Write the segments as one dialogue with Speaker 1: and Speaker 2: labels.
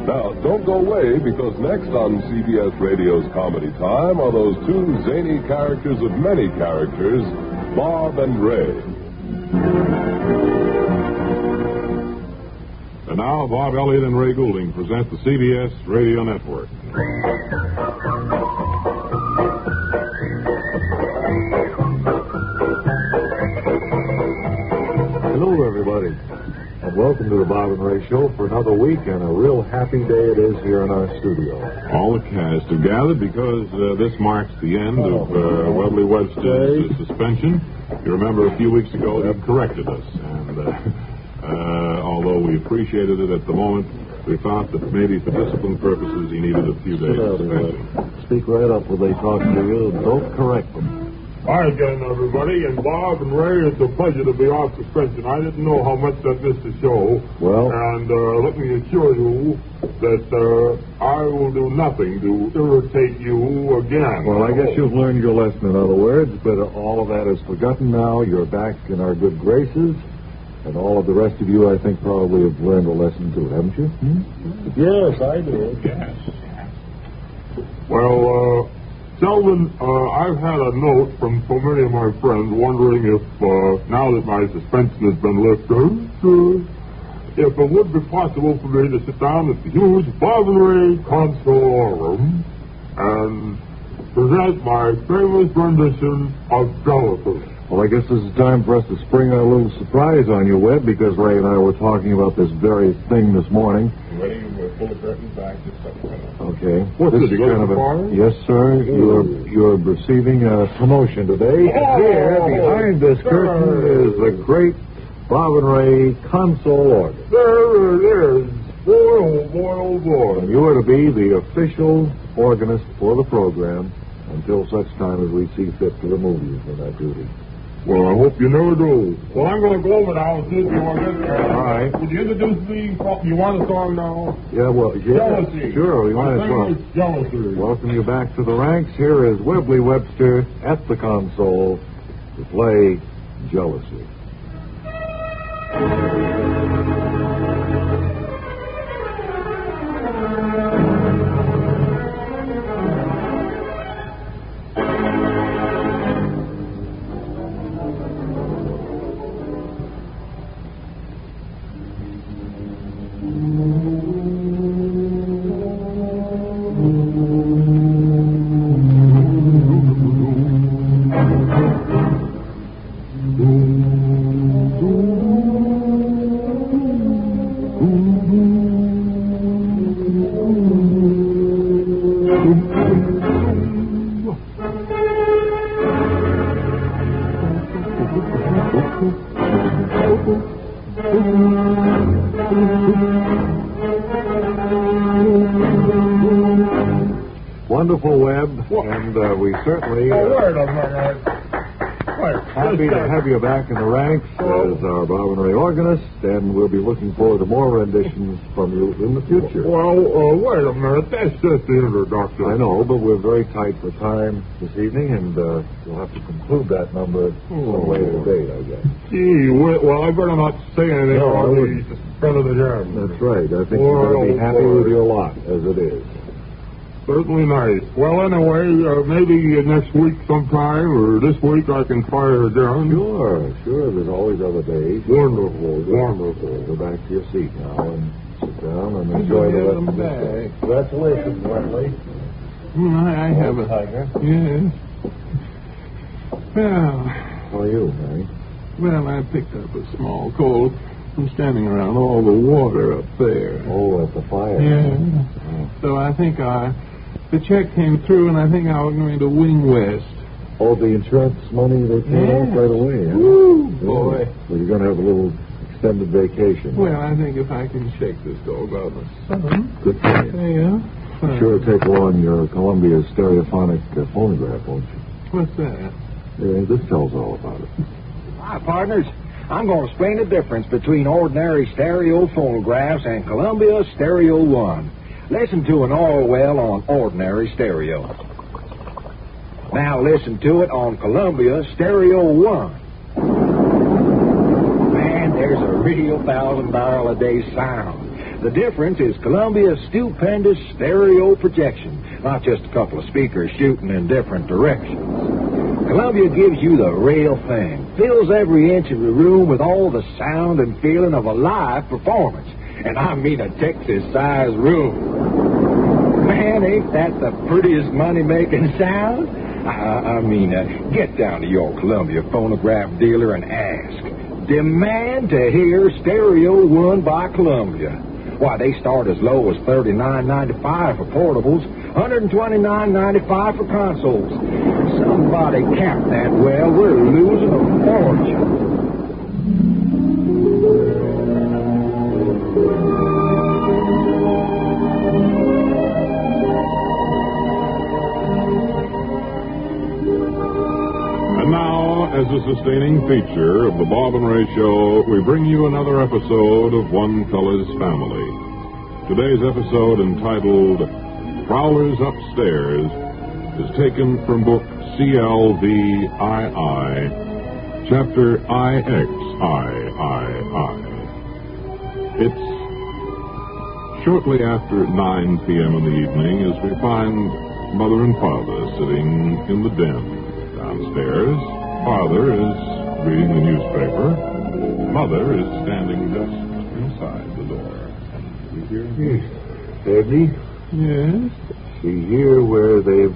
Speaker 1: Now, don't go away, because next on CBS Radio's Comedy Time are those two zany characters of many characters, Bob and Ray.
Speaker 2: And now, Bob Elliott and Ray Goulding present the CBS Radio Network.
Speaker 3: Hello, everybody, and welcome to the Bob and Ray Show for another week, and a real happy day it is here in our studio.
Speaker 2: All the cast have gathered because this marks the end of Webley Webster's suspension. You remember a few weeks ago he corrected us, and although we appreciated it at the moment, we thought that maybe for discipline purposes he needed a few days suspension.
Speaker 3: Speak right up when they talk to you. Don't correct them.
Speaker 2: Hi again, everybody, and Bob and Ray, it's a pleasure to be off suspension. I didn't know how much that missed the show.
Speaker 3: Well,
Speaker 2: and let me assure you that I will do nothing to irritate you again.
Speaker 3: Well, I guess you've learned your lesson, in other words, but all of that is forgotten now. You're back in our good graces, and all of the rest of you, I think, probably have learned a lesson too, haven't you?
Speaker 2: Yes, I do. Yes. Well, Sheldon, I've had a note from so many of my friends wondering if, now that my suspension has been lifted, if it would be possible for me to sit down at the huge Bob and Ray Consolorum and present my famous rendition of Jealousy.
Speaker 3: Well, I guess this is time for us to spring a little surprise on you, Webb, because Ray and I were talking about this very thing this morning.
Speaker 2: Ready? We're full of curtains back. Just a minute.
Speaker 3: Okay.
Speaker 2: What's this,
Speaker 3: kind of yes, sir. You're receiving a promotion today. And here, behind this curtain, is the great Bob and Ray console organ.
Speaker 2: There it is. Boy, oh boy, oh boy.
Speaker 3: And you are to be the official organist for the program until such time as we see fit to remove you from that duty.
Speaker 2: Well, I hope you never do. Well, I'm going to go over now and see if you want to.
Speaker 3: All right.
Speaker 2: Would you introduce me? You want a song now?
Speaker 3: Yeah, well,
Speaker 2: Jealousy.
Speaker 3: Sure, we might as well.
Speaker 2: Jealousy.
Speaker 3: Welcome you back to the ranks. Here is Webley Webster at the console to play Jealousy. Wonderful, Webb, and we certainly happy to have you back in the ranks as our Bob and Ray organist, and we'll be looking forward to more renditions from you in the future.
Speaker 2: Well, wait a minute. That's just the introduction.
Speaker 3: I know, but we're very tight for time this evening, and you'll have to conclude that number at some later date, I guess.
Speaker 2: Gee, well, I better not say anything about the front of the jam.
Speaker 3: That's right. I think you're going to be happy with your lot, as it is.
Speaker 2: Certainly nice. Well, anyway, maybe next week sometime, or this week I can fire again.
Speaker 3: Sure. There's always other days.
Speaker 2: Wonderful.
Speaker 3: Go back to your seat now and sit down and enjoy the rest of the day. Congratulations, Wesley.
Speaker 2: I have a
Speaker 3: tiger.
Speaker 2: Yes. Well.
Speaker 3: How are you, Mary?
Speaker 2: Well, I picked up a small cold from standing around all the water up there.
Speaker 3: Oh, at the fire.
Speaker 2: Yeah. So I think the check came through, and I think I was going to Wing West.
Speaker 3: Oh, the insurance money they came out right away, huh?
Speaker 2: Woo, boy.
Speaker 3: So you're going to have a little extended vacation.
Speaker 2: Well, I think if I can shake this dog out of the sun.
Speaker 3: Good for you.
Speaker 2: Yeah.
Speaker 3: Be sure to take along your Columbia stereophonic phonograph, won't you?
Speaker 2: What's that?
Speaker 3: Yeah, this tells all about it.
Speaker 4: Hi, partners. I'm going to explain the difference between ordinary stereo phonographs and Columbia Stereo 1. Listen to an Orwell on ordinary stereo. Now listen to it on Columbia Stereo 1. Man, there's a real 1,000-barrel-a-day sound. The difference is Columbia's stupendous stereo projection, not just a couple of speakers shooting in different directions. Columbia gives you the real thing, fills every inch of the room with all the sound and feeling of a live performance. And I mean a Texas-sized room. Man, ain't that the prettiest money-making sound? I mean, get down to your Columbia phonograph dealer and ask. Demand to hear Stereo One by Columbia. Why, they start as low as $39.95 for portables, $129.95 for consoles. Somebody count that well. We're losing a fortune.
Speaker 1: And now, as a sustaining feature of the Bob and Ray Show, we bring you another episode of One Fella's Family. Today's episode, entitled Prowlers Upstairs, is taken from book CLVII, chapter IXIII. It's shortly after 9 p.m. in the evening as we find Mother and Father sitting in the den. Downstairs, Father is reading the newspaper. Mother is standing just inside the door. We hear him.
Speaker 3: Eddie?
Speaker 1: Yes?
Speaker 3: See here where they've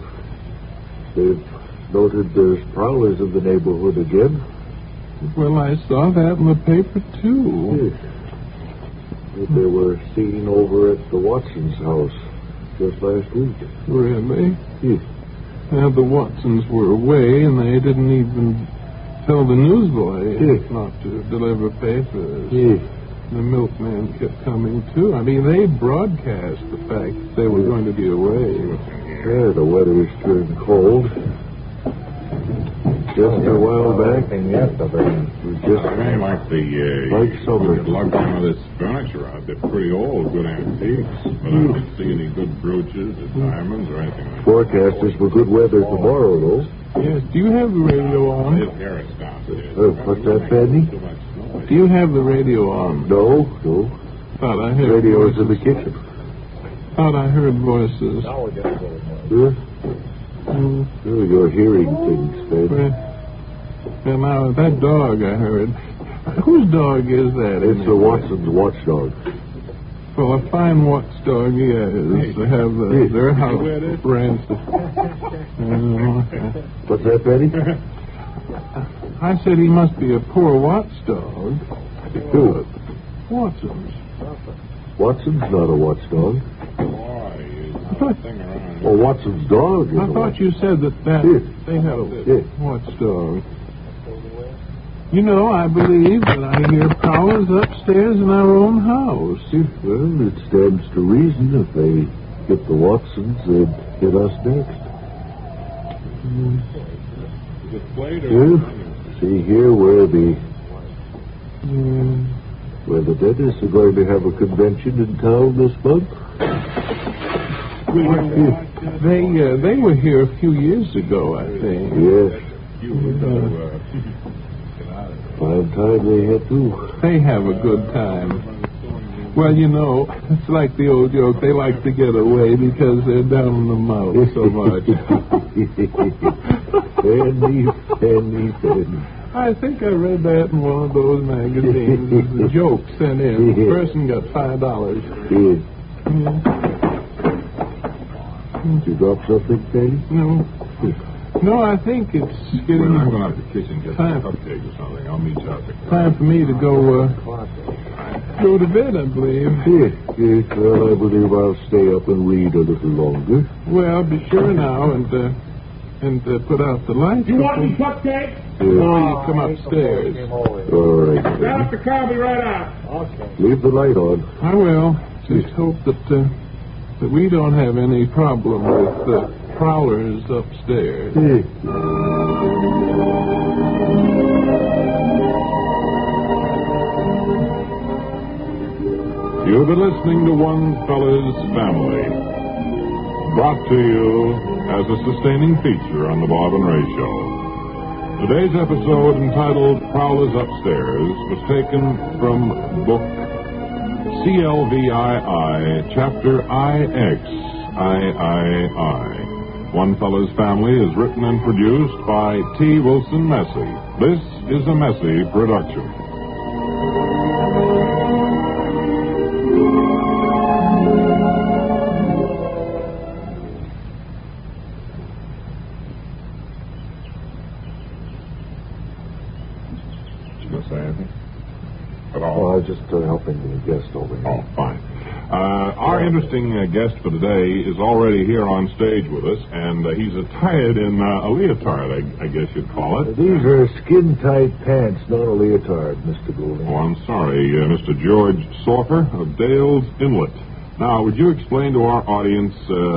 Speaker 3: noted there's prowlers in the neighborhood again.
Speaker 1: Well, I saw that in the paper, too.
Speaker 3: Yes. They were seen over at the Watsons' house just last week.
Speaker 1: Really?
Speaker 3: Yes.
Speaker 1: Well, the Watsons were away, and they didn't even tell the newsboy not to deliver papers.
Speaker 3: Yes.
Speaker 1: The milkman kept coming, too. I mean, they broadcast the fact that they were going to be away.
Speaker 3: Yeah, the weather is turned cold. Just a while back, and yesterday, we just
Speaker 1: Very like
Speaker 3: like summer.
Speaker 1: lugged some of this furniture out. They're pretty old, good antiques, but I didn't see any good brooches or diamonds or anything like that.
Speaker 3: Forecast is for good weather tomorrow, though.
Speaker 1: Yes, do you have the radio on? It's Harris downstairs.
Speaker 3: What's that, Fanny?
Speaker 1: Do you have the radio on?
Speaker 3: No.
Speaker 1: Thought I heard
Speaker 3: Radio's
Speaker 1: voices.
Speaker 3: in the kitchen.
Speaker 1: Thought I heard voices.
Speaker 3: Huh? Oh, you're hearing things, Fanny.
Speaker 1: Well, now, that dog I heard. Whose dog is that?
Speaker 3: It's the Watsons' watchdog.
Speaker 1: Well, a fine watchdog he is. They have their house ransom.
Speaker 3: What's that, Fanny?
Speaker 1: I said he must be a poor watchdog.
Speaker 3: Who?
Speaker 1: Watson's.
Speaker 3: Watson's not a watchdog.
Speaker 1: I
Speaker 3: Watson's dog is
Speaker 1: I thought you said that they had a watchdog. You know, I believe that I hear prowlers upstairs in our own house.
Speaker 3: Well, it stands to reason if they hit the Watsons, they'd hit us next. See here where the dentists are going to have a convention in town this month.
Speaker 1: They were here a few years ago, I think.
Speaker 3: Yes. Fine time they had too.
Speaker 1: They have a good time. Well, you know, it's like the old joke. They like to get away because they're down in the mouth so much. Penny. I think I read that in one of those magazines. It was a joke sent in. The person got $5.
Speaker 3: Yes. Did you drop something, Penny?
Speaker 1: No, I think it's getting
Speaker 2: I'm going out to the kitchen, get a cupcake or something. I'll meet you out there.
Speaker 1: time for me to go to bed, I believe.
Speaker 3: Yes. Well, I believe I'll stay up and read a little longer.
Speaker 1: Well, be sure now and put out the lights.
Speaker 2: You want some cupcake?
Speaker 1: Before you come upstairs.
Speaker 3: All right.
Speaker 2: Dr. Carl, be right out.
Speaker 3: Okay. Leave the light on.
Speaker 1: I will. Just hope that we don't have any problem with prowlers upstairs.
Speaker 2: You've been listening to One Fella's Family, brought to you as a sustaining feature on the Bob and Ray Show. Today's episode, entitled Prowlers Upstairs, was taken from book
Speaker 1: CLVII, Chapter IX, III. One Fellow's Family is written and produced by T. Wilson Messy. This is a Messy production. Did you say anything? At all?
Speaker 3: Well, I was just helping the guest over here.
Speaker 1: Oh, fine. Our interesting guest for today is already here on stage with us, and he's attired in a leotard, I guess you'd call it.
Speaker 3: These are skin-tight pants, not a leotard, Mr. Goulding.
Speaker 1: Oh, I'm sorry, Mr. George Sorfer of Dale's Inlet. Now, would you explain to our audience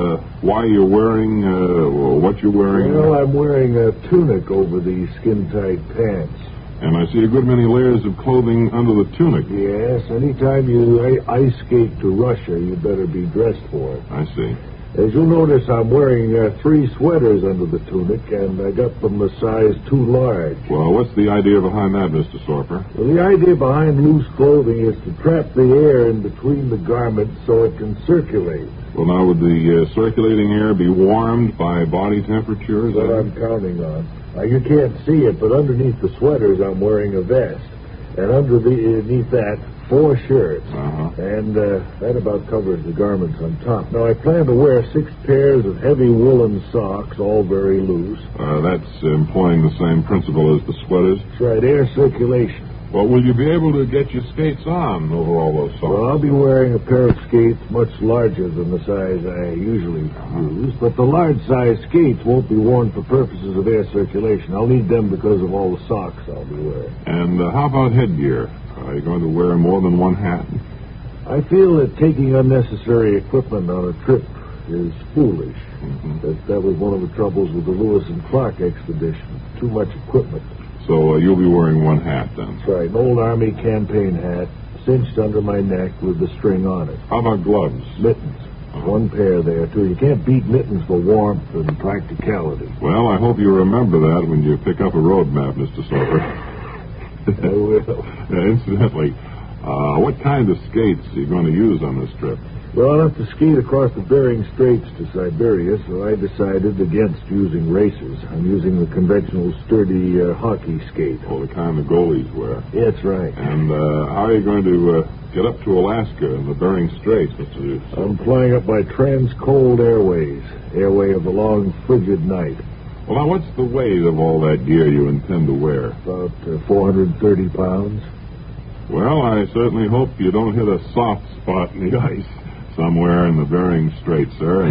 Speaker 1: why you're wearing, or what you're wearing?
Speaker 3: Well, I'm wearing a tunic over these skin-tight pants.
Speaker 1: And I see a good many layers of clothing under the tunic.
Speaker 3: Yes, anytime you ice skate to Russia, you better be dressed for it.
Speaker 1: I see.
Speaker 3: As you'll notice, I'm wearing 3 sweaters under the tunic, and I got them a size too large.
Speaker 1: Well, what's the idea behind that, Mr. Sorfer?
Speaker 3: Well, the idea behind loose clothing is to trap the air in between the garments so it can circulate.
Speaker 1: Well, now, would the circulating air be warmed by body temperature? Is
Speaker 3: That's what
Speaker 1: that
Speaker 3: I'm counting on. Now, you can't see it, but underneath the sweaters, I'm wearing a vest. And underneath that, 4 shirts.
Speaker 1: Uh-huh.
Speaker 3: And that about covers the garments on top. Now, I plan to wear 6 pairs of heavy woolen socks, all very loose.
Speaker 1: That's employing the same principle as the sweaters.
Speaker 3: That's right, air circulation.
Speaker 1: Well, will you be able to get your skates on over all those socks?
Speaker 3: Well, I'll be wearing a pair of skates much larger than the size I usually use, but the large-size skates won't be worn for purposes of air circulation. I'll need them because of all the socks I'll be wearing.
Speaker 1: And how about headgear? Are you going to wear more than one hat?
Speaker 3: I feel that taking unnecessary equipment on a trip is foolish.
Speaker 1: Mm-hmm.
Speaker 3: That was one of the troubles with the Lewis and Clark expedition. Too much equipment.
Speaker 1: So you'll be wearing one hat then?
Speaker 3: That's right, an old Army campaign hat, cinched under my neck with the string on it.
Speaker 1: How about gloves?
Speaker 3: Mittens. 1 pair there, too. You can't beat mittens for warmth and practicality.
Speaker 1: Well, I hope you remember that when you pick up a road map, Mr. Sorfer.
Speaker 3: I will.
Speaker 1: Incidentally, what kind of skates are you going to use on this trip?
Speaker 3: Well, I'll have to skate across the Bering Straits to Siberia, so I decided against using racers. I'm using the conventional sturdy hockey skate.
Speaker 1: Oh, the kind the goalies wear.
Speaker 3: Yeah, that's right.
Speaker 1: And how are you going to get up to Alaska and the Bering Straits, Mr.
Speaker 3: I'm flying up by Transcold Airways, airway of the long, frigid night.
Speaker 1: Well, now, what's the weight of all that gear you intend to wear?
Speaker 3: About 430 pounds.
Speaker 1: Well, I certainly hope you don't hit a soft spot in the ice somewhere in the Bering Straits, sir.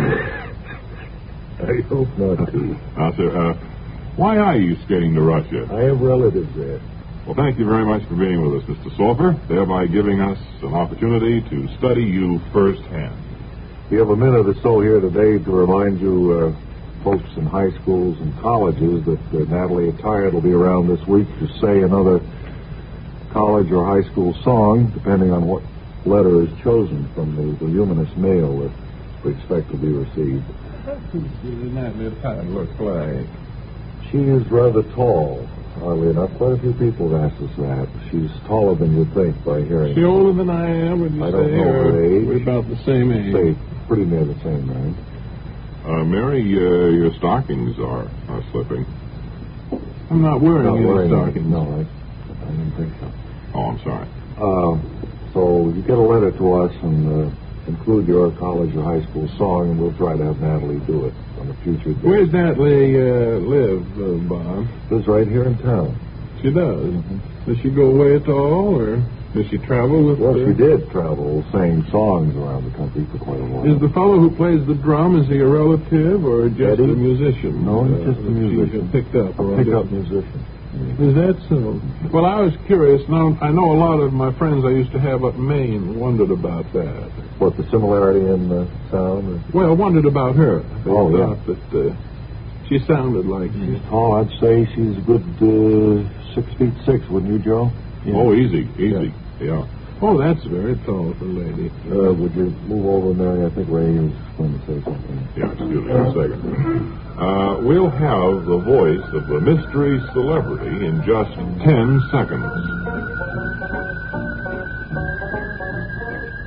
Speaker 3: I hope not, too.
Speaker 1: Now, sir, why are you skating to Russia?
Speaker 3: I have relatives there.
Speaker 1: Well, thank you very much for being with us, Mr. Sorfer, thereby giving us an opportunity to study you firsthand.
Speaker 3: We have a minute or so here today to remind you, folks in high schools and colleges, that Natalie Attired will be around this week to say another college or high school song, depending on what letter is chosen from the voluminous mail that we expect to be received.
Speaker 1: Does Natalie Attired look like?
Speaker 3: She is rather tall, oddly enough. Quite a few people have asked us that. She's taller than you'd think by hearing.
Speaker 1: Is she older than I am, would you say?
Speaker 3: I don't know her age.
Speaker 1: We're about the same age.
Speaker 3: Say, pretty near the same age.
Speaker 1: Mary, your stockings are slipping. I'm not wearing any stockings.
Speaker 3: No, I didn't think so.
Speaker 1: Oh, I'm sorry.
Speaker 3: So you get a letter to us and include your college or high school song, and we'll try to have Natalie do it on a future day.
Speaker 1: Where's Natalie live, Bob?
Speaker 3: Lives right here in town.
Speaker 1: She does.
Speaker 3: Mm-hmm.
Speaker 1: Does she go away at all, or does she travel with?
Speaker 3: Well, she did travel, sang songs around the country for quite a while.
Speaker 1: Is the fellow who plays the drum, is he a relative or just
Speaker 3: Eddie?
Speaker 1: a musician?
Speaker 3: No, he's just a musician.
Speaker 1: Picked up.
Speaker 3: A pick-up musician.
Speaker 1: Is that so? Well, I was curious. Now, I know a lot of my friends I used to have up in Maine wondered about that.
Speaker 3: What, the similarity in the sound?
Speaker 1: Well, wondered about her. They
Speaker 3: Oh, yeah.
Speaker 1: thought that she sounded like...
Speaker 3: Oh, I'd say she's a good 6'6", wouldn't you, Joe?
Speaker 1: Yeah. Oh, easy. Yeah. Oh, that's very tall for a lady.
Speaker 3: Would you move over, Mary? I think Ray was going to say something.
Speaker 1: Yeah, excuse me a second. We'll have the voice of the mystery celebrity in just 10 seconds.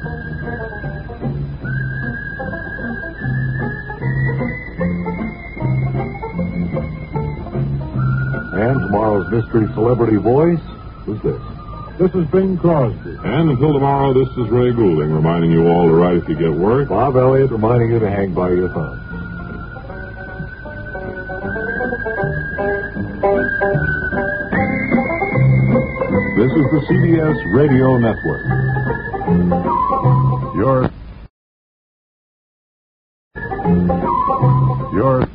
Speaker 3: And tomorrow's mystery celebrity voice was this.
Speaker 2: This is Bing Crosby.
Speaker 1: And until tomorrow, this is Ray Goulding reminding you all to write if you get work.
Speaker 3: Bob Elliott reminding you to hang by your thumb. This is the CBS Radio Network. Your